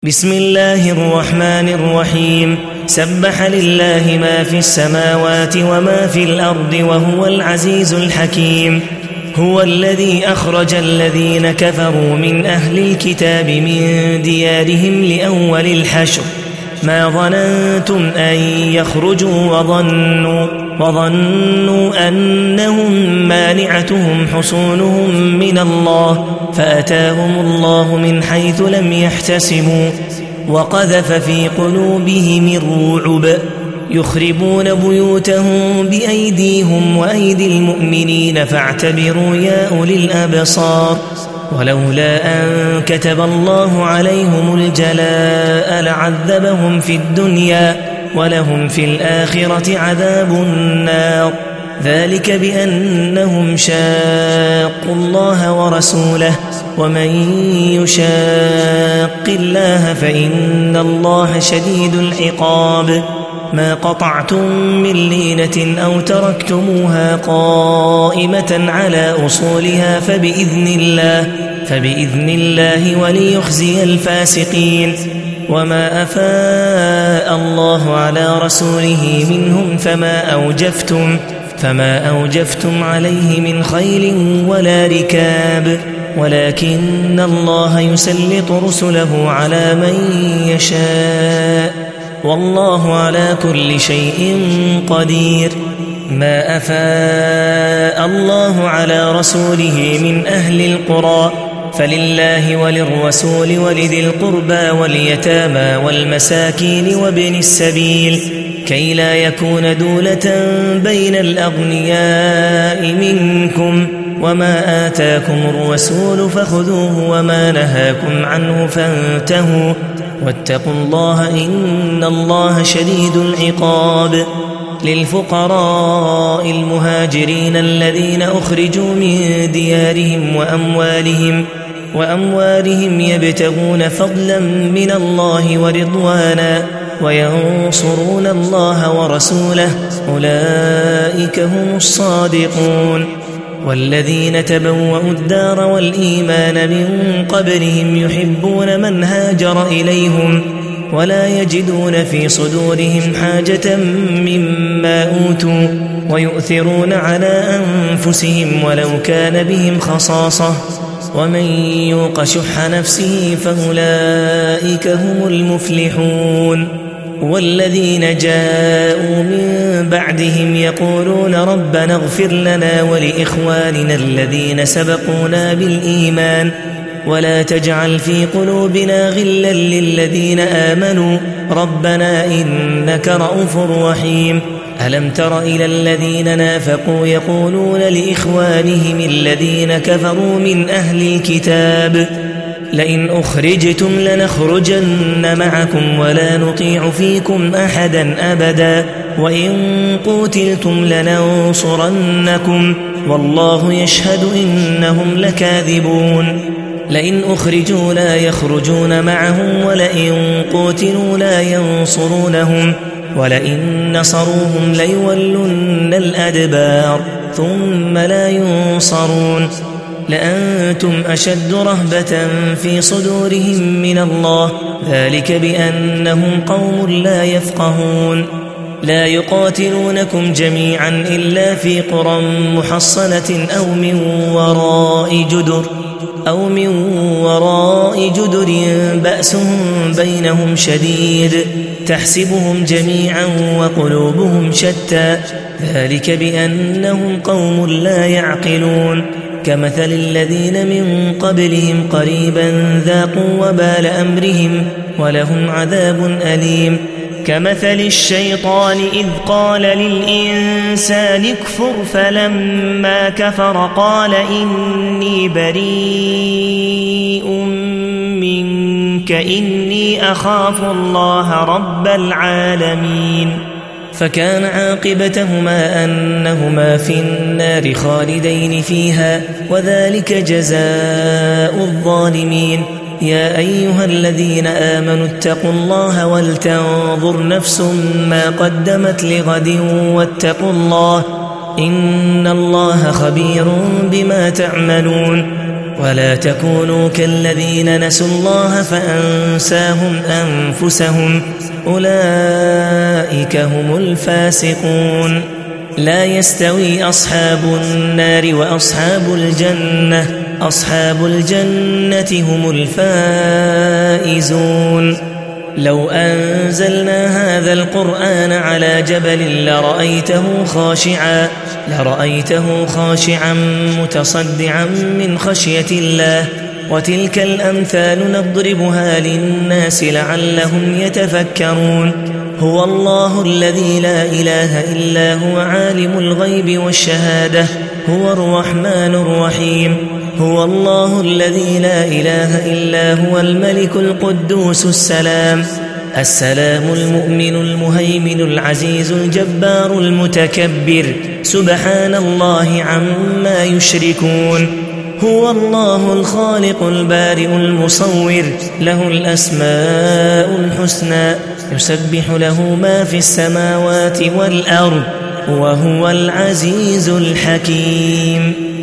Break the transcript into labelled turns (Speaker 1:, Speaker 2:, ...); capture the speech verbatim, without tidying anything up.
Speaker 1: بسم الله الرحمن الرحيم سبح لله ما في السماوات وما في الأرض وهو العزيز الحكيم هو الذي أخرج الذين كفروا من أهل الكتاب من ديارهم لأول الحشر ما ظننتم أن يخرجوا وظنوا, وظنوا أنهم مانعتهم حصونهم من الله فأتاهم الله من حيث لم يحتسبوا وقذف في قلوبهم الرعب يخربون بيوتهم بأيديهم وأيدي المؤمنين فاعتبروا يا أولي الأبصار ولولا أن كتب الله عليهم الجلاء لعذبهم في الدنيا ولهم في الآخرة عذاب النار ذلك بأنهم شاقوا الله ورسوله ومن يشاق الله فإن الله شديد العقاب ما قطعتم من لينة أو تركتموها قائمة على أصولها فبإذن الله فبإذن الله وليخزي الفاسقين وما أفاء الله على رسوله منهم فما أوجفتم فما أوجفتم عليه من خيل ولا ركاب ولكن الله يسلط رسله على من يشاء والله على كل شيء قدير ما أفاء الله على رسوله من أهل القرى فلله وللرسول ولذي القربى واليتامى والمساكين وابن السبيل كي لا يكون دولة بين الأغنياء منكم وما آتاكم الرسول فخذوه وما نهاكم عنه فانتهوا واتقوا الله إن الله شديد العقاب للفقراء المهاجرين الذين أخرجوا من ديارهم وأموالهم وأموالهم يبتغون فضلا من الله ورضوانا وينصرون الله ورسوله أولئك هم الصادقون والذين تبوأوا الدار والإيمان من قبلهم يحبون من هاجر إليهم ولا يجدون في صدورهم حاجة مما أوتوا ويؤثرون على أنفسهم ولو كان بهم خصاصة ومن يوق شح نفسه فأولئك هم المفلحون والذين جاءوا من بعدهم يقولون ربنا اغفر لنا ولإخواننا الذين سبقونا بالإيمان ولا تجعل في قلوبنا غلا للذين آمنوا ربنا إنك رؤوف رحيم ألم تر إلى الذين نافقوا يقولون لإخوانهم الذين كفروا من أهل الكتاب لئن أخرجتم لنخرجن معكم ولا نطيع فيكم أحدا أبدا وإن قوتلتم لننصرنكم والله يشهد إنهم لكاذبون لئن أخرجوا لا يخرجون معهم ولئن قوتلوا لا ينصرونهم ولئن نصروهم ليولن الأدبار ثم لا ينصرون لأنتم أشد رهبة في صدورهم من الله ذلك بأنهم قوم لا يفقهون لا يقاتلونكم جميعا إلا في قرى محصنة أو من وراء جدر أو من وراء جدر بأسهم بينهم شديد تحسبهم جميعا وقلوبهم شتى ذلك بأنهم قوم لا يعقلون كمثل الذين من قبلهم قريبا ذاقوا وبال أمرهم ولهم عذاب أليم كمثل الشيطان إذ قال للإنسان اكفر فلما كفر قال إني بريء منك إني أخاف الله رب العالمين فكان عاقبتهما أنهما في النار خالدين فيها وذلك جزاء الظالمين يا أيها الذين آمنوا اتقوا الله ولتنظر نفس ما قدمت لغد واتقوا الله إن الله خبير بما تعملون ولا تكونوا كالذين نسوا الله فأنساهم أنفسهم أولئك هم الفاسقون لا يستوي أصحاب النار وأصحاب الجنة أصحاب الجنة هم الفائزون لو أنزلنا هذا القرآن على جبل لرأيته خاشعا لرأيته خاشعا متصدعا من خشية الله وتلك الأمثال نضربها للناس لعلهم يتفكرون هو الله الذي لا إله إلا هو عالم الغيب والشهادة هو الرحمن الرحيم هو الله الذي لا إله إلا هو الملك القدوس السلام السلام المؤمن المهيمن العزيز الجبار المتكبر سبحان الله عما يشركون هو الله الخالق البارئ المصور له الأسماء الحسنى يسبح له ما في السماوات والأرض وهو العزيز الحكيم